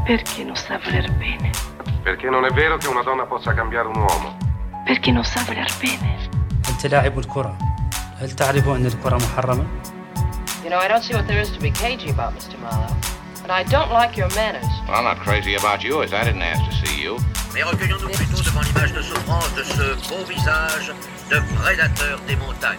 Perché non sa voler bene? Perché non è vero che una donna possa cambiare un uomo. Perché non sa voler bene? أنت لاعب الكرة. هل تعرف أن الكرة محرمة؟ You know, I don't see what there is to be cagey about, Mr. Marlowe. And I don't like your manners. Well, I'm not crazy about you, as I didn't ask to see you. Mais recueillons-nous plutôt devant l'image de souffrance de ce beau visage de prédateur des montagnes.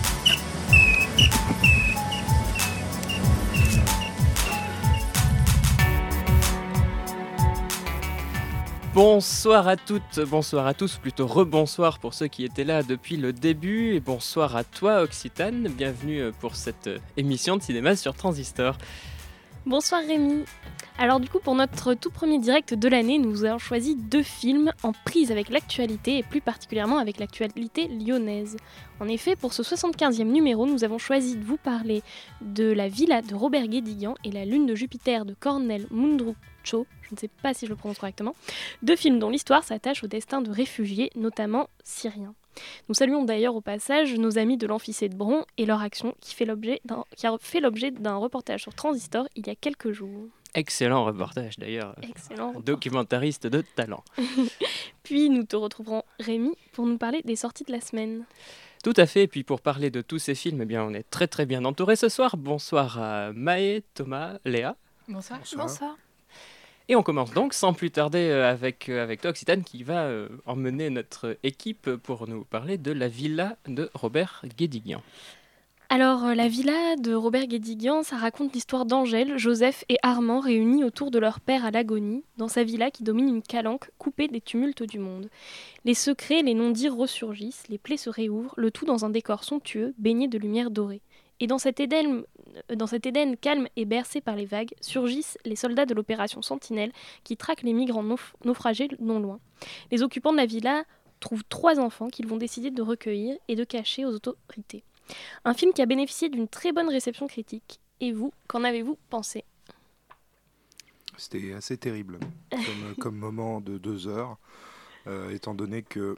Bonsoir à toutes, bonsoir à tous, plutôt rebonsoir pour ceux qui étaient là depuis le début, et bonsoir à toi Occitane, bienvenue pour cette émission de cinéma sur Transistor. Bonsoir Rémi. Alors du coup pour notre tout premier direct de l'année, nous avons choisi 2 films en prise avec l'actualité et plus particulièrement avec l'actualité lyonnaise. En effet, pour ce 75e numéro, nous avons choisi de vous parler de La Villa de Robert Guédiguian et La Lune de Jupiter de Cornel Mundruczó, je ne sais pas si je le prononce correctement, 2 films dont l'histoire s'attache au destin de réfugiés, notamment syriens. Nous saluons d'ailleurs au passage nos amis de l'Amphicée de Bron et leur action qui a fait l'objet d'un reportage sur Transistor il y a quelques jours. Excellent reportage d'ailleurs. Excellent. Documentariste de talent. Puis nous te retrouverons Rémi pour nous parler des sorties de la semaine. Tout à fait, et puis pour parler de tous ces films, eh bien, on est très très bien entourés ce soir. Bonsoir à Maë, Thomas, Léa. Bonsoir. Bonsoir. Et on commence donc sans plus tarder avec toi Occitane qui va emmener notre équipe pour nous parler de La Villa de Robert Guédiguian. Alors, La Villa de Robert Guédiguian, ça raconte l'histoire d'Angèle, Joseph et Armand réunis autour de leur père à l'agonie, dans sa villa qui domine une calanque coupée des tumultes du monde. Les secrets, les non-dits ressurgissent, les plaies se réouvrent, le tout dans un décor somptueux, baigné de lumière dorée. Et dans cet Éden calme et bercé par les vagues, surgissent les soldats de l'opération Sentinelle qui traquent les migrants naufragés non loin. Les occupants de la villa trouvent 3 enfants qu'ils vont décider de recueillir et de cacher aux autorités. Un film qui a bénéficié d'une très bonne réception critique. Et vous, qu'en avez-vous pensé ? C'était assez terrible comme moment de 2 heures, étant donné que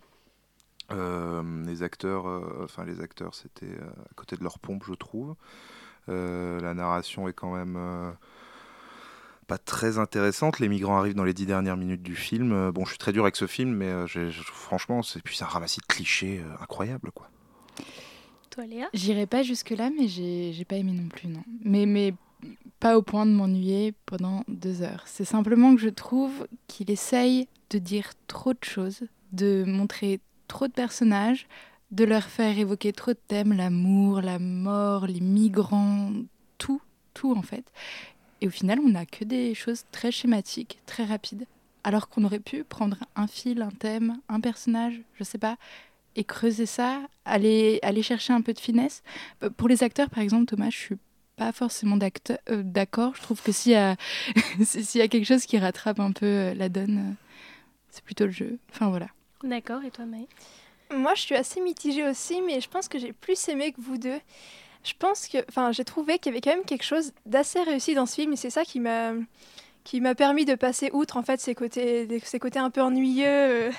les acteurs c'était à côté de leur pompe, je trouve. La narration est quand même pas très intéressante. Les migrants arrivent dans les 10 dernières minutes du film. Bon, je suis très dur avec ce film, mais franchement, c'est un ramassis de clichés incroyable, quoi. Toi, Léa ? J'irai pas jusque-là, mais j'ai pas aimé non plus, non. Mais pas au point de m'ennuyer pendant 2 heures. C'est simplement que je trouve qu'il essaye de dire trop de choses, de montrer trop de personnages, de leur faire évoquer trop de thèmes, l'amour, la mort, les migrants, tout en fait. Et au final, on n'a que des choses très schématiques, très rapides. Alors qu'on aurait pu prendre un fil, un thème, un personnage, je sais pas, et creuser ça, aller chercher un peu de finesse. Pour les acteurs, par exemple, Thomas, je suis pas forcément d'accord. Je trouve que s'il y a quelque chose qui rattrape un peu la donne, c'est plutôt le jeu. Enfin, voilà. D'accord, et toi, Maë ? Moi, je suis assez mitigée aussi, mais je pense que j'ai plus aimé que vous deux. J'ai trouvé qu'il y avait quand même quelque chose d'assez réussi dans ce film, et c'est ça qui m'a permis de passer outre, en fait, ces côtés un peu ennuyeux.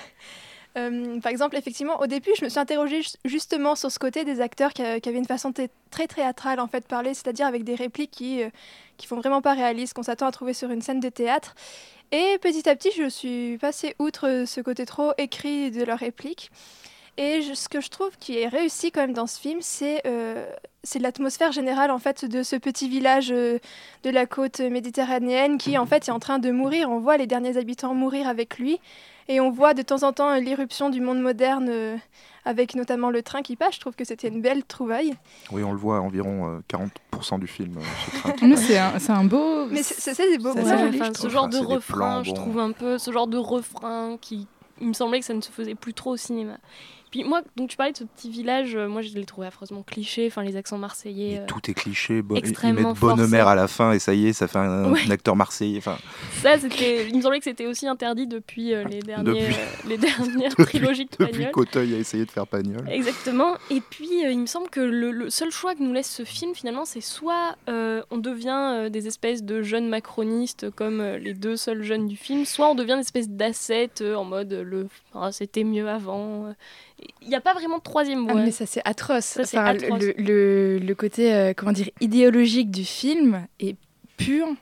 Par exemple, effectivement, au début, je me suis interrogée justement sur ce côté des acteurs qui avaient une façon très théâtrale en fait de parler, c'est-à-dire avec des répliques qui font vraiment pas réalistes, qu'on s'attend à trouver sur une scène de théâtre. Et petit à petit, je suis passée outre ce côté trop écrit de leurs répliques. Et ce que je trouve qui est réussi quand même dans ce film, c'est l'atmosphère générale en fait de ce petit village de la côte méditerranéenne qui en fait est en train de mourir. On voit les derniers habitants mourir avec lui. Et on voit de temps en temps l'irruption du monde moderne avec notamment le train qui passe. Je trouve que c'était une belle trouvaille. Oui, on le voit environ 40% du film, ce train qui passe. C'est un beau... Mais c'est des beaux plans. Ce genre de refrain, je trouve un peu... Ce genre de refrain qui... Il me semblait que ça ne se faisait plus trop au cinéma. Puis moi, donc tu parlais de ce petit village, moi je l'ai trouvé affreusement cliché, enfin les accents marseillais. Mais tout est cliché, ils mettent Bonnemère à la fin et ça y est, ça fait un acteur marseillais. Ça, il me semblait que c'était aussi interdit depuis les dernières trilogies de Pagnol. Depuis qu'Auteuil a essayé de faire Pagnol. Exactement. Et puis il me semble que le seul choix que nous laisse ce film finalement, c'est soit on devient des espèces de jeunes macronistes comme les 2 seuls jeunes du film, soit on devient une espèce d'ascète en mode c'était mieux avant. Il n'y a pas vraiment de troisième voie. Mais ça, c'est atroce. Le côté, idéologique du film est pur.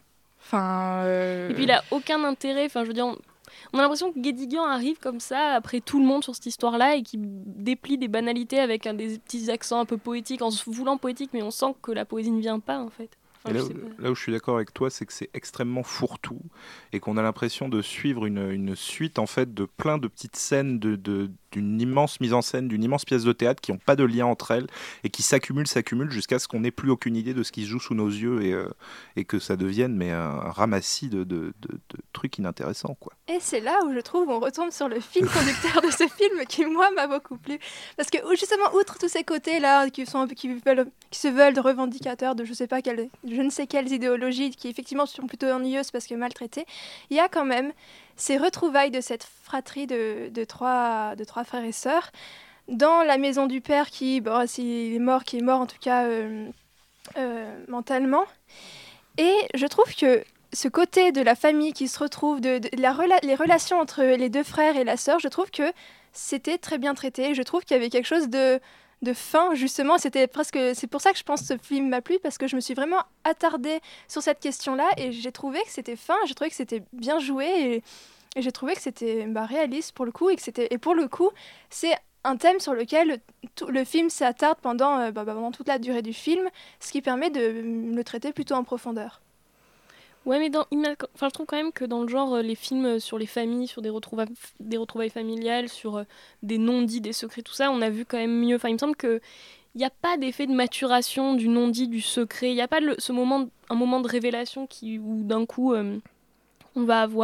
Enfin, Et puis il a aucun intérêt. Enfin, je veux dire, on a l'impression que Guédiguian arrive comme ça après tout le monde sur cette histoire-là et qui déplie des banalités avec des petits accents un peu poétiques, en se voulant poétique, mais on sent que la poésie ne vient pas en fait. Et là où je suis d'accord avec toi, c'est que c'est extrêmement fourre-tout et qu'on a l'impression de suivre une suite en fait de plein de petites scènes d'une immense mise en scène, d'une immense pièce de théâtre qui n'ont pas de lien entre elles et qui s'accumulent jusqu'à ce qu'on n'ait plus aucune idée de ce qui se joue sous nos yeux et que ça devienne un ramassis de trucs inintéressants, quoi. Et c'est là où je trouve on retombe sur le fil conducteur de ce film qui, moi, m'a beaucoup plu. Parce que, justement, outre tous ces côtés-là qui se veulent revendicateurs de je ne sais quelles idéologies qui, effectivement, sont plutôt ennuyeuses parce que maltraitées, il y a quand même ces retrouvailles de cette fratrie de trois frères et sœurs dans la maison du père qui est mort en tout cas mentalement. Et je trouve que ce côté de la famille qui se retrouve, les relations entre les deux frères et la sœur, je trouve que c'était très bien traité. Je trouve qu'il y avait quelque chose de fin, justement. C'est pour ça que je pense que ce film m'a plu, parce que je me suis vraiment attardée sur cette question-là et j'ai trouvé que c'était fin, j'ai trouvé que c'était bien joué et j'ai trouvé que c'était réaliste pour le coup et pour le coup, c'est un thème sur lequel le film s'attarde pendant toute la durée du film, ce qui permet de le traiter plutôt en profondeur. Ouais, mais je trouve quand même que dans le genre, les films sur les familles, sur des retrouvailles familiales, sur des non-dits, des secrets, tout ça, on a vu quand même mieux. Enfin, il me semble qu'il n'y a pas d'effet de maturation du non-dit, du secret. Il n'y a pas un moment de révélation où d'un coup, on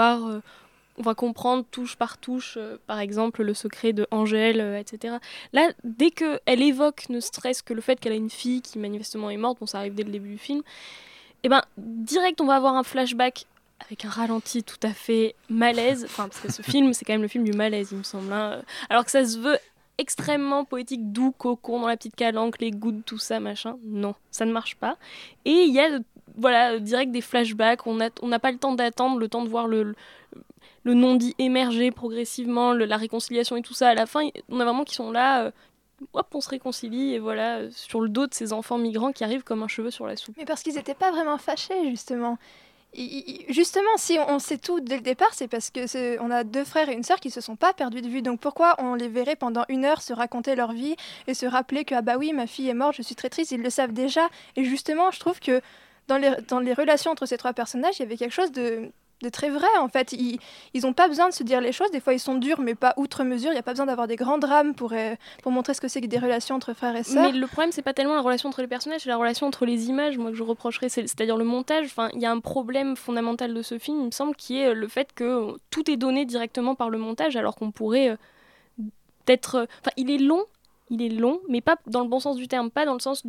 va comprendre touche par touche, par exemple, le secret de Angèle, etc. Là, dès qu'elle évoque ne serait-ce que le fait qu'elle a une fille qui manifestement est morte, ça arrive dès le début du film, et direct on va avoir un flashback avec un ralenti tout à fait malaise, parce que ce film c'est quand même le film du malaise, il me semble, hein. Alors que ça se veut extrêmement poétique, doux, cocon dans la petite calanque, les gouttes, tout ça, machin. Non, ça ne marche pas. Et il y a direct des flashbacks, on n'a pas le temps d'attendre, le temps de voir le non-dit émerger progressivement, la réconciliation et tout ça. À la fin, on a vraiment qui sont là... hop, on se réconcilie et voilà, sur le dos de ces enfants migrants qui arrivent comme un cheveu sur la soupe. Mais parce qu'ils n'étaient pas vraiment fâchés, justement. Justement, si on sait tout dès le départ, c'est parce que on a deux frères et une sœur qui se sont pas perdus de vue. Donc pourquoi on les verrait pendant 1 heure se raconter leur vie et se rappeler que, ah bah oui, ma fille est morte, je suis très triste, ils le savent déjà. Et justement, je trouve que dans les relations entre ces 3 personnages, il y avait quelque chose de très vrai, en fait. Ils n'ont pas besoin de se dire les choses. Des fois, ils sont durs, mais pas outre mesure. Il n'y a pas besoin d'avoir des grands drames pour montrer ce que c'est que des relations entre frères et sœurs. Mais le problème, c'est pas tellement la relation entre les personnages, c'est la relation entre les images, moi, que je reprocherais. C'est-à-dire le montage. Enfin, il y a un problème fondamental de ce film, il me semble, qui est le fait que tout est donné directement par le montage, alors qu'on pourrait peut-être... Enfin, il est long, mais pas dans le bon sens du terme, pas dans le sens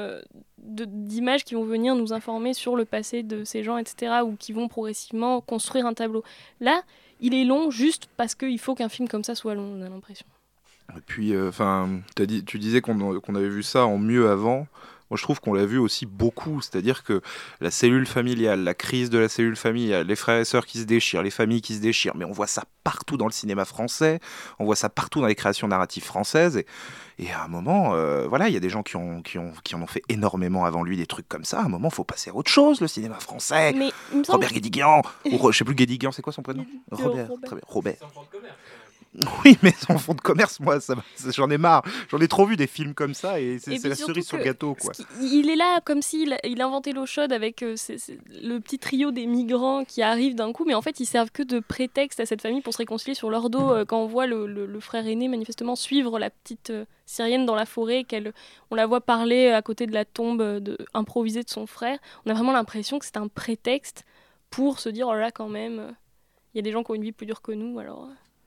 d'images qui vont venir nous informer sur le passé de ces gens, etc., ou qui vont progressivement construire un tableau. Là, il est long juste parce qu'il faut qu'un film comme ça soit long, on a l'impression. Et puis, tu disais qu'on avait vu ça en mieux avant. Moi, je trouve qu'on l'a vu aussi beaucoup, c'est-à-dire que la cellule familiale, la crise de la cellule familiale, les frères et sœurs qui se déchirent, les familles qui se déchirent, mais on voit ça partout dans le cinéma français, on voit ça partout dans les créations narratives françaises, et à un moment, il y a des gens qui en ont fait énormément avant lui, des trucs comme ça. À un moment, il faut passer à autre chose, le cinéma français. Mais Robert Guédiguian, je sais plus Guédiguian, c'est quoi son prénom ? Robert. Très bien, Robert. Oui, mais en fond de commerce, moi, j'en ai marre. J'en ai trop vu des films comme ça et c'est la cerise sur le gâteau, quoi. Il est là comme s'il a inventé l'eau chaude avec le petit trio des migrants qui arrivent d'un coup, mais en fait, ils servent que de prétexte à cette famille pour se réconcilier sur leur dos. Quand on voit le frère aîné, manifestement, suivre la petite Syrienne dans la forêt, on la voit parler à côté de la tombe improvisée de son frère, on a vraiment l'impression que c'est un prétexte pour se dire, oh là, quand même, il y a des gens qui ont une vie plus dure que nous, alors...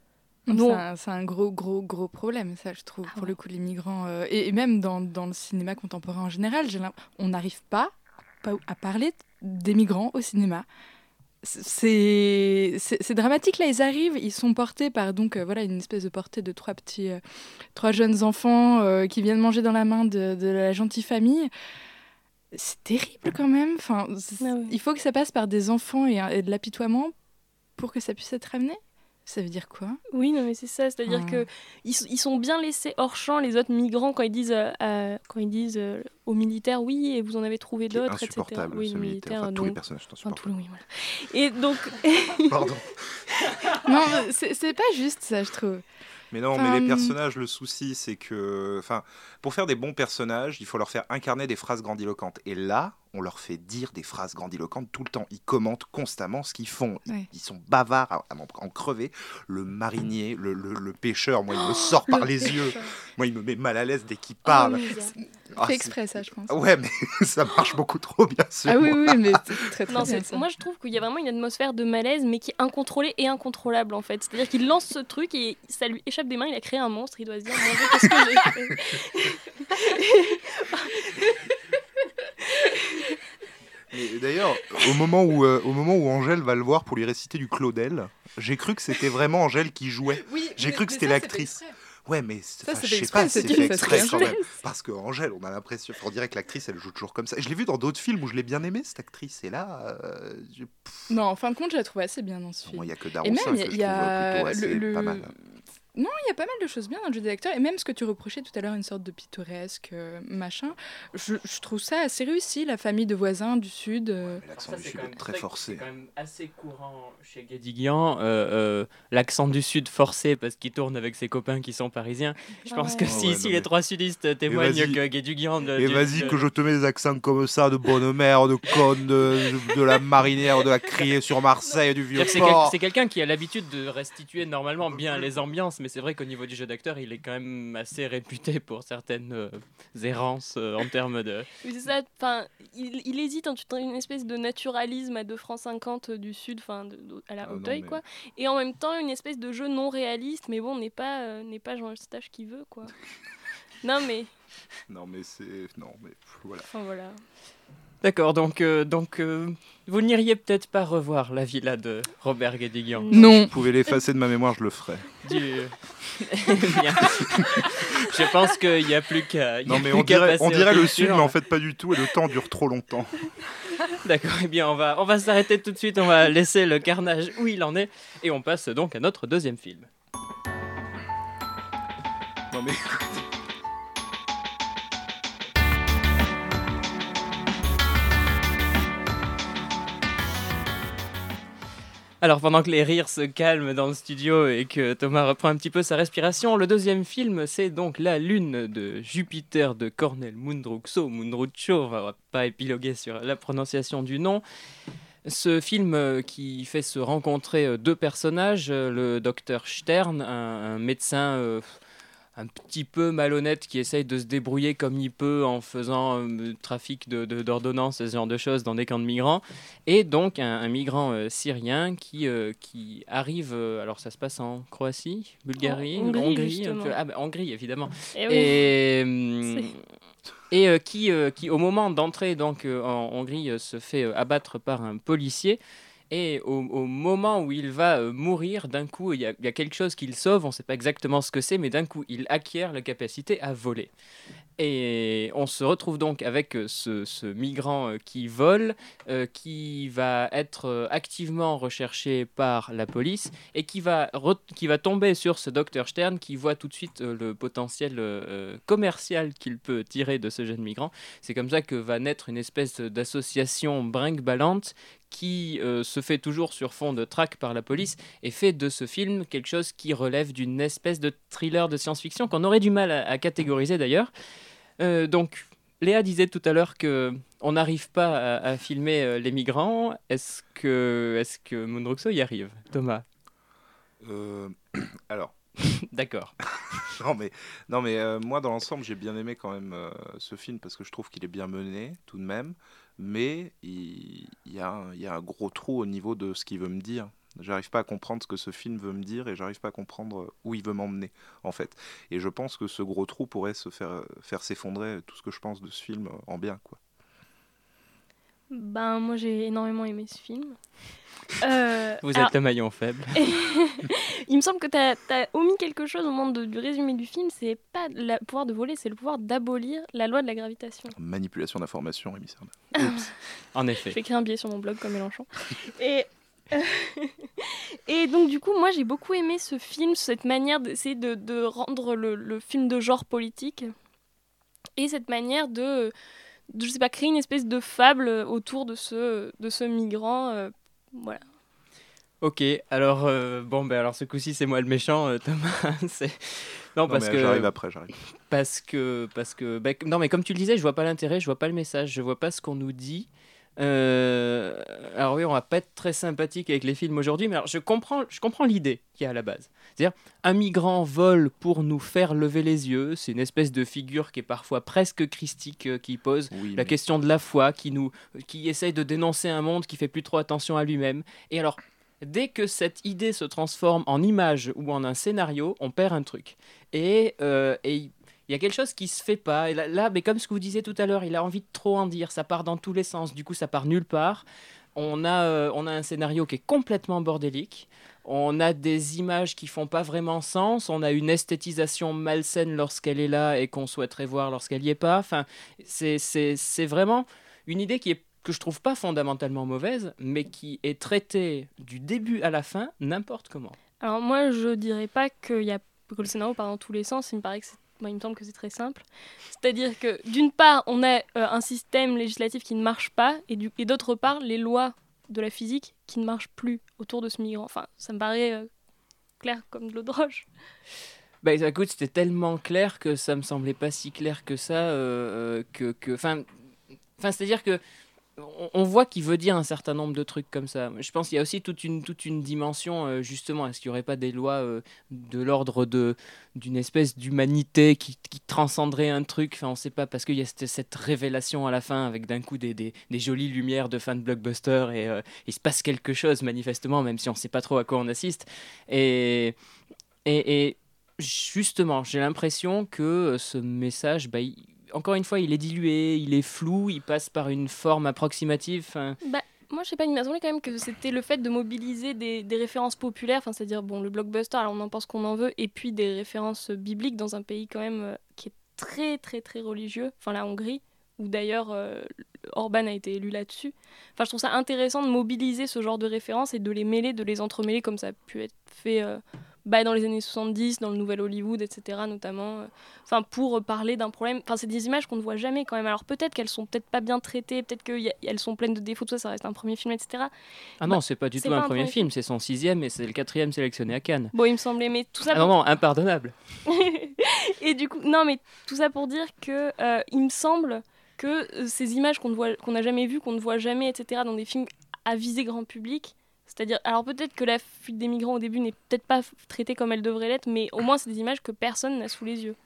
C'est un gros problème, ça, je trouve, pour le coup, les migrants. Et même dans le cinéma contemporain en général, on n'arrive pas à parler des migrants au cinéma. C'est dramatique, là, ils arrivent, ils sont portés par une espèce de portée de 3 jeunes enfants qui viennent manger dans la main de la gentille famille. C'est terrible quand même. Oui. Il faut que ça passe par des enfants et de l'apitoiement pour que ça puisse être amené. Ça veut dire quoi? Oui, non, mais c'est ça. C'est-à-dire que ils sont bien laissés hors champ, les autres migrants, quand ils disent aux militaires, oui, et vous en avez trouvé d'autres, etc. Insupportable, Oui, ce militaire. Enfin, tous les personnages sont insupportables. Oui, voilà. Et donc... Pardon. Non, c'est pas juste ça, je trouve. Mais non, mais les personnages, le souci, c'est que... pour faire des bons personnages, il faut leur faire incarner des phrases grandiloquentes. Et là, on leur fait dire des phrases grandiloquentes tout le temps. Ils commentent constamment ce qu'ils font. Ils sont bavards à en crever. Le marinier, le pêcheur, moi, il me sort par les yeux. Moi, il me met mal à l'aise dès qu'il parle. C'est exprès, ça, je pense. Ouais, mais ça marche beaucoup trop bien sur Ah oui, moi. mais c'est très bien. Moi, je trouve qu'il y a vraiment une atmosphère de malaise, mais qui est incontrôlée et incontrôlable, en fait. C'est-à-dire qu'il lance ce truc et ça lui échappe des mains, il a créé un monstre, il doit se dire, mon Dieu, qu'est-ce que j'ai fait. Et d'ailleurs, au moment où Angèle va le voir pour lui réciter du Claudel, j'ai cru que c'était vraiment Angèle qui jouait. Oui, j'ai cru que c'était l'actrice. Ouais, mais je sais exprès, pas, c'est fait exprès quand exprès. même. Parce que Angèle, on a l'impression, on dirait que l'actrice, elle joue toujours comme ça. Je l'ai vu dans d'autres films où je l'ai bien aimée, cette actrice. Et là, non, en fin de compte, je la trouve assez bien dans ce film. Il y a que Et Daroussin même, que je trouve plutôt assez pas mal. Non, il y a pas mal de choses bien dans le jeu des acteurs. Et même ce que tu reprochais tout à l'heure, une sorte de pittoresque, machin, je trouve ça assez réussi, la famille de voisins du Sud. L'accent du Sud est très forcé. C'est quand même assez courant chez Guédiguian, l'accent du Sud forcé parce qu'il tourne avec ses copains qui sont parisiens. Je pense que si les trois sudistes témoignent que Guédiguian... que je te mets des accents comme ça, de bonne mère, de conne, de la marinière, de la criée sur Marseille, du vieux port. C'est quelqu'un qui a l'habitude de restituer normalement bien les ambiances, mais c'est vrai qu'au niveau du jeu d'acteur, il est quand même assez réputé pour certaines errances en termes de... Oui, c'est ça. Enfin, il hésite entre une espèce de naturalisme à 2 francs 50 du Sud, à la Hauteuil, quoi. Et en même temps, une espèce de jeu non réaliste, mais bon, n'est pas Jean Eustache qui veut, quoi. Non, mais voilà. Enfin, voilà. D'accord, donc vous n'iriez peut-être pas revoir la villa de Robert Guédiguian? Non. Vous pouvez l'effacer de ma mémoire, je le ferai. Bien. Je pense qu'il n'y a plus qu'à... Non, mais on dirait le Sud, mais en fait pas du tout, et le temps dure trop longtemps. D'accord, eh bien on va s'arrêter tout de suite, on va laisser le carnage où il en est, et on passe donc à notre deuxième film. Non mais... Alors pendant que les rires se calment dans le studio et que Thomas reprend un petit peu sa respiration, le deuxième film c'est donc La Lune de Jupiter de Cornel Mundruczó, on va pas épiloguer sur la prononciation du nom. Ce film qui fait se rencontrer deux personnages, le docteur Stern, un médecin un petit peu malhonnête qui essaye de se débrouiller comme il peut en faisant trafic d'ordonnances et ce genre de choses dans des camps de migrants, et donc un migrant syrien qui arrive, alors ça se passe en Croatie, Bulgarie, Hongrie un peu, Hongrie évidemment, et qui au moment d'entrer donc en Hongrie se fait abattre par un policier. Et au moment où il va mourir, d'un coup, il y a quelque chose qu'il sauve, on ne sait pas exactement ce que c'est, mais d'un coup, il acquiert la capacité à voler. Et on se retrouve donc avec ce migrant qui vole, qui va être activement recherché par la police et qui va tomber sur ce Dr Stern qui voit tout de suite le potentiel commercial qu'il peut tirer de ce jeune migrant. C'est comme ça que va naître une espèce d'association brinque-ballante qui se fait toujours sur fond de traque par la police et fait de ce film quelque chose qui relève d'une espèce de thriller de science-fiction qu'on aurait du mal à catégoriser d'ailleurs. Donc, Léa disait tout à l'heure qu'on n'arrive pas à filmer les migrants. Est-ce que Mundruczó y arrive, Thomas? Alors. D'accord. non mais moi dans l'ensemble j'ai bien aimé quand même ce film parce que je trouve qu'il est bien mené tout de même, mais il y a un gros trou au niveau de ce qu'il veut me dire. J'arrive pas à comprendre ce que ce film veut me dire et j'arrive pas à comprendre où il veut m'emmener en fait. Et je pense que ce gros trou pourrait se faire s'effondrer tout ce que je pense de ce film en bien, quoi. Ben moi j'ai énormément aimé ce film. Vous êtes le maillon faible. Il me semble que t'as omis quelque chose au moment du résumé du film, c'est pas le pouvoir de voler, c'est le pouvoir d'abolir la loi de la gravitation. Manipulation d'informations, Rémi Serna. En effet. Je vais écrire un billet sur mon blog comme Mélenchon. Et Et donc du coup, moi j'ai beaucoup aimé ce film, cette manière d'essayer de rendre le film de genre politique, et cette manière de je sais pas, créer une espèce de fable autour de ce migrant. Voilà. Ok, alors alors ce coup-ci c'est moi le méchant, Thomas. Non, parce que j'arrive. Parce que non, mais comme tu le disais, je vois pas l'intérêt, je vois pas le message, je vois pas ce qu'on nous dit. Alors oui, on va pas être très sympathique avec les films aujourd'hui, mais alors je comprends l'idée qu'il y a à la base. C'est-à-dire, un migrant vole pour nous faire lever les yeux. C'est une espèce de figure qui est parfois presque christique, qui pose la question de la foi, qui essaye de dénoncer un monde qui fait plus trop attention à lui-même. Et alors, dès que cette idée se transforme en image ou en un scénario, on perd un truc. Et il y a quelque chose qui se fait pas. Et là, mais comme ce que vous disiez tout à l'heure, il a envie de trop en dire. Ça part dans tous les sens. Du coup, ça part nulle part. On a un scénario qui est complètement bordélique. On a des images qui font pas vraiment sens. On a une esthétisation malsaine lorsqu'elle est là et qu'on souhaiterait voir lorsqu'elle y est pas. Enfin, c'est vraiment une idée que je trouve pas fondamentalement mauvaise, mais qui est traitée du début à la fin n'importe comment. Alors moi, je dirais pas que le scénario part dans tous les sens. Il me semble que c'est très simple. C'est-à-dire que d'une part, on a un système législatif qui ne marche pas, et d'autre part, les lois de la physique qui ne marchent plus autour de ce migrant. Enfin, ça me paraît clair comme de l'eau de roche. Bah écoute, c'était tellement clair que ça me semblait pas si clair que ça. C'est-à-dire que on voit qu'il veut dire un certain nombre de trucs comme ça. Je pense qu'il y a aussi toute une dimension, justement, est-ce qu'il n'y aurait pas des lois de l'ordre d'une espèce d'humanité qui transcenderait un truc, enfin on ne sait pas, parce qu'il y a cette révélation à la fin avec d'un coup des jolies lumières de fin de blockbuster et il se passe quelque chose manifestement, même si on ne sait pas trop à quoi on assiste. Et justement, j'ai l'impression que ce message, encore une fois, il est dilué, il est flou, il passe par une forme approximative. Moi, je sais pas, il m'a semblé quand même que c'était le fait de mobiliser des références populaires, c'est-à-dire le blockbuster, alors on en pense qu'on en veut, et puis des références bibliques dans un pays quand même qui est très très très religieux, enfin la Hongrie, où d'ailleurs Orban a été élu là-dessus. Enfin, je trouve ça intéressant de mobiliser ce genre de références et de les mêler, de les entremêler comme ça a pu être fait dans les années 70, dans le Nouvel Hollywood, etc. notamment, pour parler d'un problème. Enfin, c'est des images qu'on ne voit jamais quand même. Alors peut-être qu'elles sont peut-être pas bien traitées, peut-être qu'elles sont pleines de défauts, tout ça, ça reste un premier film, etc. Ah non, c'est pas du tout un premier film, c'est son 6e et c'est le 4e sélectionné à Cannes. Bon, il me semblait, mais tout ça... non, impardonnable. Et du coup, non, mais tout ça pour dire que il me semble que ces images qu'on n'a jamais vues, qu'on ne voit jamais, etc., dans des films à visée grand public... C'est-à-dire, alors peut-être que la fuite des migrants au début n'est peut-être pas traitée comme elle devrait l'être, mais au moins c'est des images que personne n'a sous les yeux.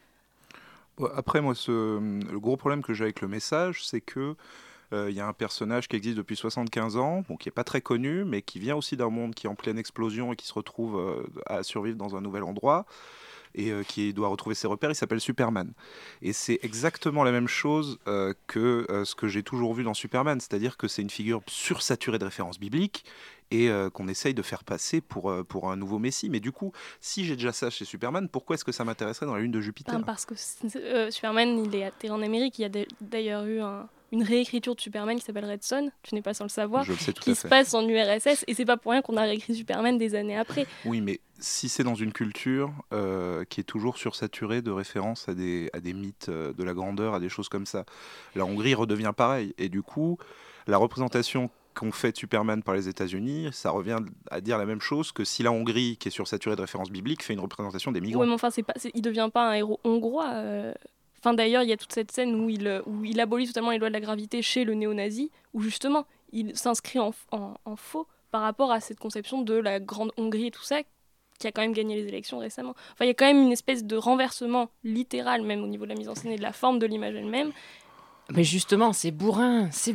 Après, moi, le gros problème que j'ai avec le message, c'est que y a un personnage qui existe depuis 75 ans, qui n'est pas très connu, mais qui vient aussi d'un monde qui est en pleine explosion et qui se retrouve à survivre dans un nouvel endroit et qui doit retrouver ses repères. Il s'appelle Superman. Et c'est exactement la même chose que ce que j'ai toujours vu dans Superman, c'est-à-dire que c'est une figure sursaturée de références bibliques et qu'on essaye de faire passer pour un nouveau messie. Mais du coup, si j'ai déjà ça chez Superman, pourquoi est-ce que ça m'intéresserait dans la lune de Jupiter ? Parce que Superman, il est atterri en Amérique. Il y a d'ailleurs eu une réécriture de Superman qui s'appelle Red Son, tu n'es pas sans le savoir, qui se passe en URSS, et c'est pas pour rien qu'on a réécrit Superman des années après. Oui, mais si c'est dans une culture qui est toujours sursaturée de références à des mythes de la grandeur, à des choses comme ça, la Hongrie redevient pareil. Et du coup, la représentation qu'on fait de Superman par les États-Unis, ça revient à dire la même chose que si la Hongrie, qui est sursaturée de références bibliques, fait une représentation des migrants. Oui, mais enfin, il devient pas un héros hongrois. D'ailleurs, il y a toute cette scène où il abolit totalement les lois de la gravité chez le néo-nazi, où justement, il s'inscrit en faux par rapport à cette conception de la grande Hongrie et tout ça, qui a quand même gagné les élections récemment. Enfin, il y a quand même une espèce de renversement littéral, même au niveau de la mise en scène et de la forme de l'image elle-même. Mais justement, c'est bourrin, c'est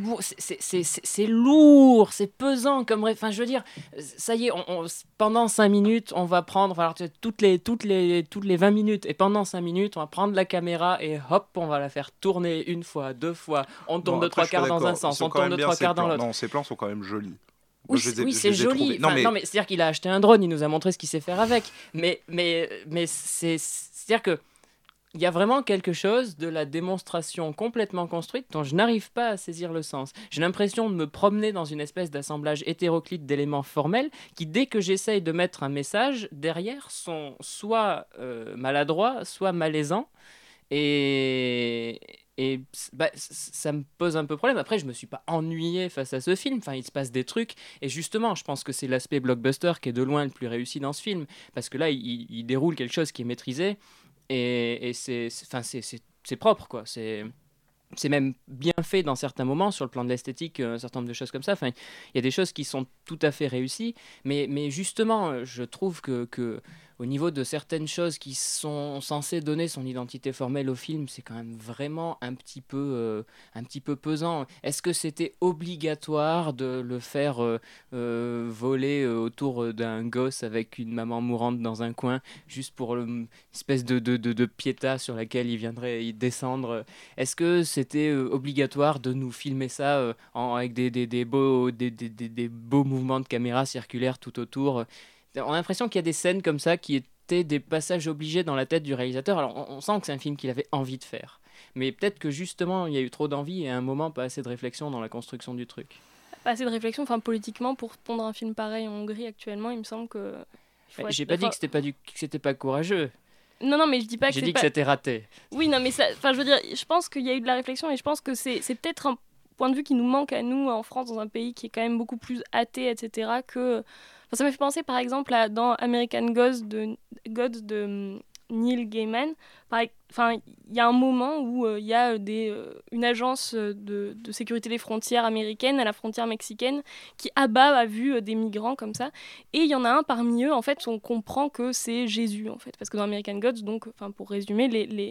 lourd, c'est pesant comme... Enfin, je veux dire, ça y est, pendant 5 minutes, on va prendre... Alors, toutes les 20 minutes, et pendant 5 minutes, on va prendre la caméra et hop, on va la faire tourner 1 fois, 2 fois. On tourne de 3 quarts dans un sens, on tourne de 3 quarts dans l'autre. Non, ces plans sont quand même jolis. Oui, c'est joli. Non, mais c'est-à-dire qu'il a acheté un drone, il nous a montré ce qu'il sait faire avec. Mais c'est-à-dire que il y a vraiment quelque chose de la démonstration complètement construite dont je n'arrive pas à saisir le sens. J'ai l'impression de me promener dans une espèce d'assemblage hétéroclite d'éléments formels qui, dès que j'essaye de mettre un message, derrière sont soit maladroits, soit malaisants. Et ça me pose un peu problème. Après, je me suis pas ennuyé face à ce film. Enfin, il se passe des trucs. Et justement, je pense que c'est l'aspect blockbuster qui est de loin le plus réussi dans ce film. Parce que là, il déroule quelque chose qui est maîtrisé. Et c'est propre, quoi. C'est même bien fait dans certains moments, sur le plan de l'esthétique, un certain nombre de choses comme ça. Enfin, il y a des choses qui sont tout à fait réussies. Mais justement, je trouve que au niveau de certaines choses qui sont censées donner son identité formelle au film, c'est quand même vraiment un petit peu pesant. Est-ce que c'était obligatoire de le faire voler autour d'un gosse avec une maman mourante dans un coin, juste pour une espèce de piéta sur laquelle il viendrait y descendre? Est-ce que c'était obligatoire de nous filmer ça avec des beaux mouvements de caméra circulaires tout autour? On a l'impression qu'il y a des scènes comme ça qui étaient des passages obligés dans la tête du réalisateur. Alors on sent que c'est un film qu'il avait envie de faire. Mais peut-être que justement il y a eu trop d'envie et à un moment pas assez de réflexion dans la construction du truc. Pas assez de réflexion, enfin politiquement, pour pondre un film pareil en Hongrie actuellement, il me semble que... J'ai pas dit que c'était pas courageux. Non, mais je dis pas que J'ai dit que c'était raté. Oui, non, mais je veux dire, je pense qu'il y a eu de la réflexion et je pense que c'est peut-être un point de vue qui nous manque à nous en France, dans un pays qui est quand même beaucoup plus athée, etc. que... Enfin, ça m'a fait penser par exemple dans American Gods de Neil Gaiman. Enfin, il y a un moment où il y a une agence de sécurité des frontières américaine à la frontière mexicaine qui abat à vue des migrants comme ça. Et il y en a un parmi eux, en fait, on comprend que c'est Jésus, en fait. Parce que dans American Gods, donc, pour résumer,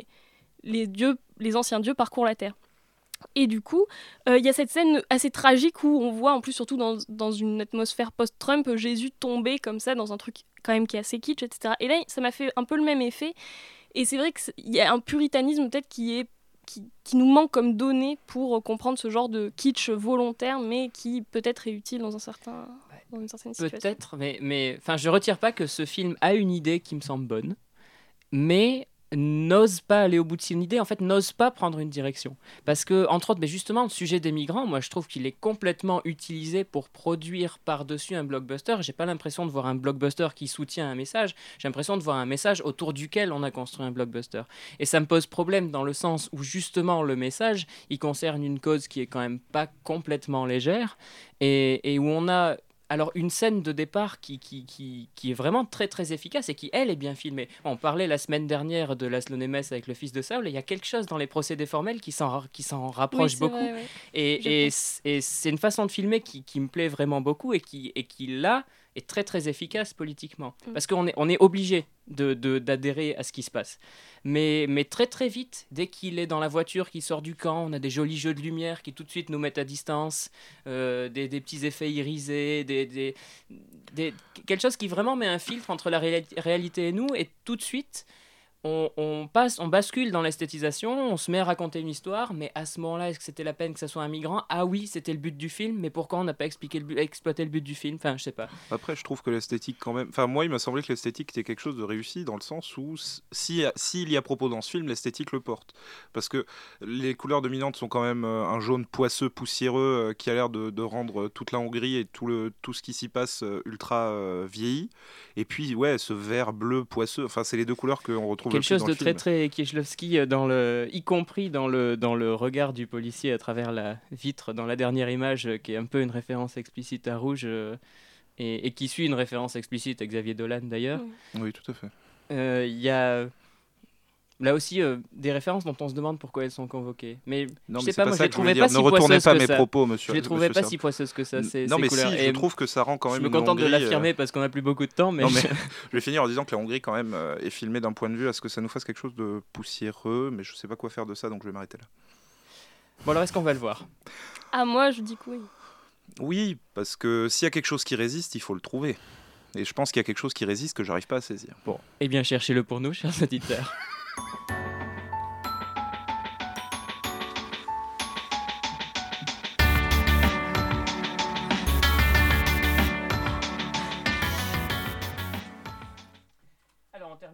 les anciens dieux parcourent la terre. Et du coup, il y a cette scène assez tragique où on voit, en plus surtout dans une atmosphère post-Trump, Jésus tomber comme ça dans un truc quand même qui est assez kitsch, etc. Et là, ça m'a fait un peu le même effet. Et c'est vrai qu'il y a un puritanisme peut-être qui nous manque comme donnée pour comprendre ce genre de kitsch volontaire, mais qui peut-être est utile dans une certaine situation. Peut-être, mais je retire pas que ce film a une idée qui me semble bonne, mais n'ose pas aller au bout de son idée, en fait n'ose pas prendre une direction. Parce que, entre autres, mais justement, le sujet des migrants, moi je trouve qu'il est complètement utilisé pour produire par-dessus un blockbuster. J'ai pas l'impression de voir un blockbuster qui soutient un message, j'ai l'impression de voir un message autour duquel on a construit un blockbuster. Et ça me pose problème dans le sens où justement le message, il concerne une cause qui est quand même pas complètement légère, et où on a... Alors, une scène de départ qui est vraiment très très efficace et qui, elle, est bien filmée. On parlait la semaine dernière de Laszlo Nemes avec Le Fils de Saul, et il y a quelque chose dans les procédés formels qui s'en rapproche beaucoup. Vrai, ouais. Et c'est une façon de filmer qui me plaît vraiment beaucoup et qui là, est très très efficace politiquement. Parce qu'on est obligé d'adhérer à ce qui se passe. Mais très très vite, dès qu'il est dans la voiture, qu'il sort du camp, on a des jolis jeux de lumière qui tout de suite nous mettent à distance, des petits effets irisés, quelque chose qui vraiment met un filtre entre la réalité et nous, et tout de suite on bascule dans l'esthétisation, on se met à raconter une histoire, mais à ce moment-là, est-ce que c'était la peine que ça soit un migrant ? Ah oui, c'était le but du film, mais pourquoi on n'a pas exploité le but du film ? Enfin, je sais pas. Après, je trouve que l'esthétique quand même... Enfin, moi, il m'a semblé que l'esthétique était quelque chose de réussi, dans le sens où, s'il y a propos dans ce film, l'esthétique le porte. Parce que les couleurs dominantes sont quand même un jaune poisseux, poussiéreux, qui a l'air de rendre toute la Hongrie et tout ce qui s'y passe ultra vieilli. Et puis, ouais, ce vert bleu poisseux, enfin, c'est les deux couleurs qu'on retrouve quelque chose de très très Kieślowski, y compris dans le regard du policier à travers la vitre dans la dernière image, qui est un peu une référence explicite à Rouge, et qui suit une référence explicite à Xavier Dolan d'ailleurs. Oui, tout à fait. Il y a là aussi des références dont on se demande pourquoi elles sont convoquées. Mais non, je sais pas, moi je les trouvais pas si poisseuses que ça. Ne retournez pas mes propos, Je monsieur. les trouvais pas si poisseuses que ça. Non, mais couleurs. si, je trouve que ça rend quand même. Je me contente de l'affirmer parce qu'on n'a plus beaucoup de temps. Mais, je vais finir en disant que la Hongrie quand même est filmée d'un point de vue à ce que ça nous fasse quelque chose de poussiéreux, mais je sais pas quoi faire de ça, donc je vais m'arrêter là. Bon, alors est-ce qu'on va le voir ? Ah, moi je dis que oui. Oui, parce que s'il y a quelque chose qui résiste, il faut le trouver. Et je pense qu'il y a quelque chose qui résiste que j'arrive pas à saisir. Bon, eh bien cherchez-le pour nous, chers auditeurs.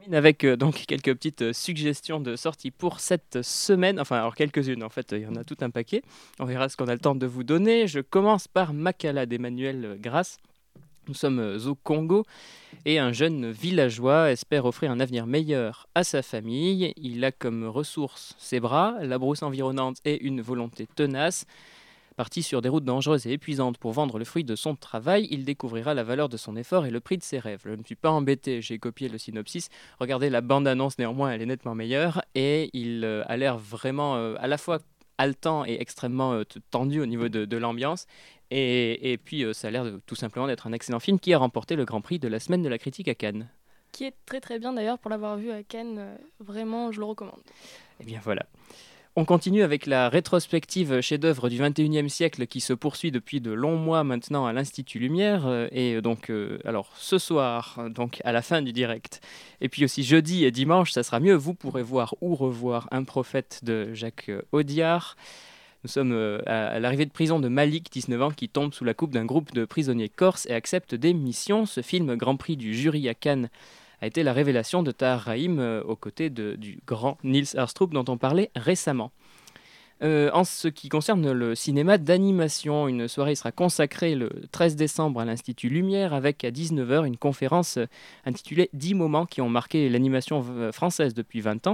Avec donc quelques petites suggestions de sortie pour cette semaine. Enfin, alors quelques-unes, en fait, il y en a tout un paquet. On verra ce qu'on a le temps de vous donner. Je commence par Makala d'Emmanuel Grasse. Nous sommes au Congo et un jeune villageois espère offrir un avenir meilleur à sa famille. Il a comme ressources ses bras, la brousse environnante et une volonté tenace. Parti sur des routes dangereuses et épuisantes pour vendre le fruit de son travail, il découvrira la valeur de son effort et le prix de ses rêves. Je ne me suis pas embêté, j'ai copié le synopsis. Regardez la bande-annonce, néanmoins, elle est nettement meilleure. Et il a l'air vraiment à la fois haletant et extrêmement tendu au niveau de l'ambiance. Et puis, ça a l'air tout simplement d'être un excellent film qui a remporté le Grand Prix de la Semaine de la Critique à Cannes. Qui est très très bien d'ailleurs, pour l'avoir vu à Cannes, vraiment, je le recommande. Eh bien voilà. On continue avec la rétrospective chef-d'œuvre du XXIe siècle qui se poursuit depuis de longs mois maintenant à l'Institut Lumière. Et donc, alors ce soir, donc à la fin du direct, et puis aussi jeudi et dimanche, ça sera mieux, vous pourrez voir ou revoir Un prophète de Jacques Audiard. Nous sommes à l'arrivée de prison de Malik, 19 ans, qui tombe sous la coupe d'un groupe de prisonniers corses et accepte des missions. Ce film, Grand Prix du jury à Cannes, a été la révélation de Tahar Rahim aux côtés du grand Niels Aerstrup dont on parlait récemment. En ce qui concerne le cinéma d'animation, une soirée sera consacrée le 13 décembre à l'Institut Lumière avec à 19h une conférence intitulée « 10 moments qui ont marqué l'animation française depuis 20 ans »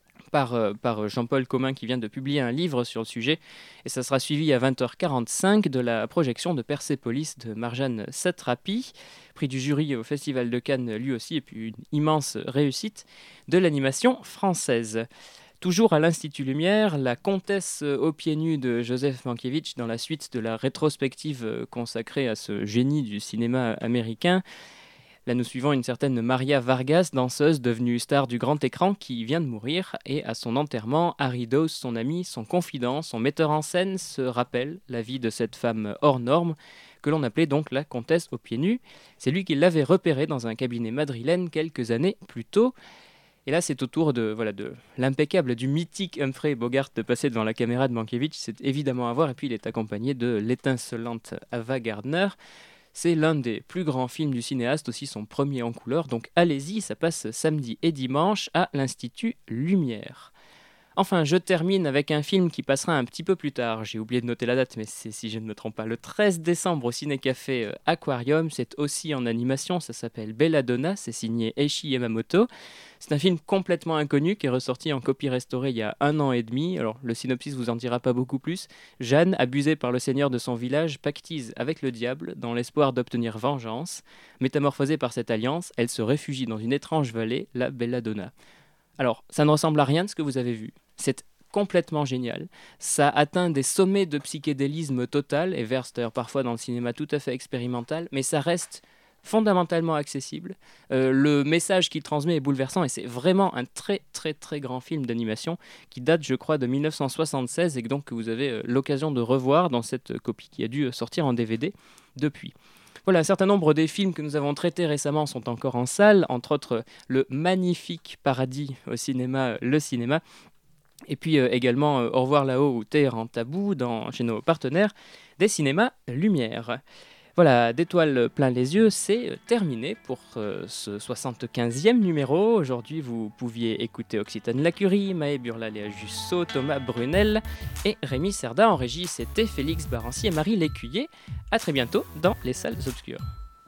par Jean-Paul Commun qui vient de publier un livre sur le sujet. Et ça sera suivi à 20h45 de la projection de Persépolis de Marjane Satrapi, prix du jury au Festival de Cannes lui aussi, et puis une immense réussite de l'animation française. Toujours à l'Institut Lumière, La Comtesse aux pieds nus de Joseph Mankiewicz, dans la suite de la rétrospective consacrée à ce génie du cinéma américain. Là, nous suivons une certaine Maria Vargas, danseuse devenue star du grand écran qui vient de mourir. Et à son enterrement, Harry Dawes, son ami, son confident, son metteur en scène, se rappelle la vie de cette femme hors norme que l'on appelait donc la Comtesse aux pieds nus. C'est lui qui l'avait repérée dans un cabinet madrilène quelques années plus tôt. Et là, c'est au tour de l'impeccable, du mythique Humphrey Bogart de passer devant la caméra de Mankiewicz. C'est évidemment à voir. Et puis, il est accompagné de l'étincelante Ava Gardner. C'est l'un des plus grands films du cinéaste, aussi son premier en couleur. Donc allez-y, ça passe samedi et dimanche à l'Institut Lumière. Enfin, je termine avec un film qui passera un petit peu plus tard. J'ai oublié de noter la date, mais c'est, si je ne me trompe pas, le 13 décembre au Ciné-Café Aquarium. C'est aussi en animation, ça s'appelle Belladonna, c'est signé Eiichi Yamamoto. C'est un film complètement inconnu qui est ressorti en copie restaurée il y a 1 an et demi. Alors, le synopsis vous en dira pas beaucoup plus. Jeanne, abusée par le seigneur de son village, pactise avec le diable dans l'espoir d'obtenir vengeance. Métamorphosée par cette alliance, elle se réfugie dans une étrange vallée, la Belladonna. Alors, ça ne ressemble à rien de ce que vous avez vu. C'est complètement génial. Ça atteint des sommets de psychédélisme total et verse d'ailleurs parfois dans le cinéma tout à fait expérimental, mais ça reste fondamentalement accessible. Le message qu'il transmet est bouleversant et c'est vraiment un très très très grand film d'animation qui date, je crois, de 1976 et que donc que vous avez l'occasion de revoir dans cette copie qui a dû sortir en DVD depuis. Voilà, un certain nombre des films que nous avons traités récemment sont encore en salle, entre autres le magnifique Paradis au cinéma, Le Cinéma, et puis également Au revoir là-haut ou Téhéran Tabou chez nos partenaires des cinémas Lumière. Voilà, d'étoiles plein les yeux, c'est terminé pour ce 75e numéro. Aujourd'hui, vous pouviez écouter Occitane Lacurie, Maë Burla, Léa Jussot, Thomas Brunel et Rémi Cerda. En régie, c'était Félix Barancy et Marie Lécuyer. À très bientôt dans les salles obscures.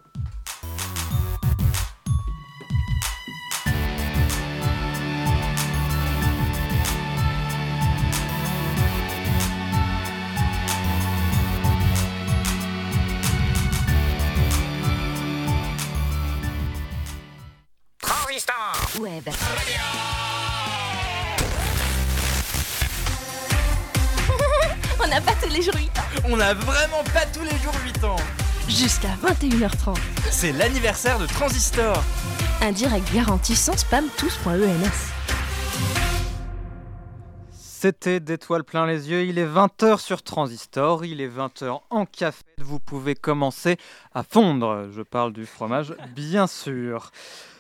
Web. On n'a pas tous les jours 8 ans. On n'a vraiment pas tous les jours 8 ans. Jusqu'à 21h30. C'est l'anniversaire de Transistor. Un direct garanti sans spam tous.ens. C'était d'étoiles plein les yeux, il est 20h sur Transistor, il est 20h en café, vous pouvez commencer à fondre. Je parle du fromage, bien sûr.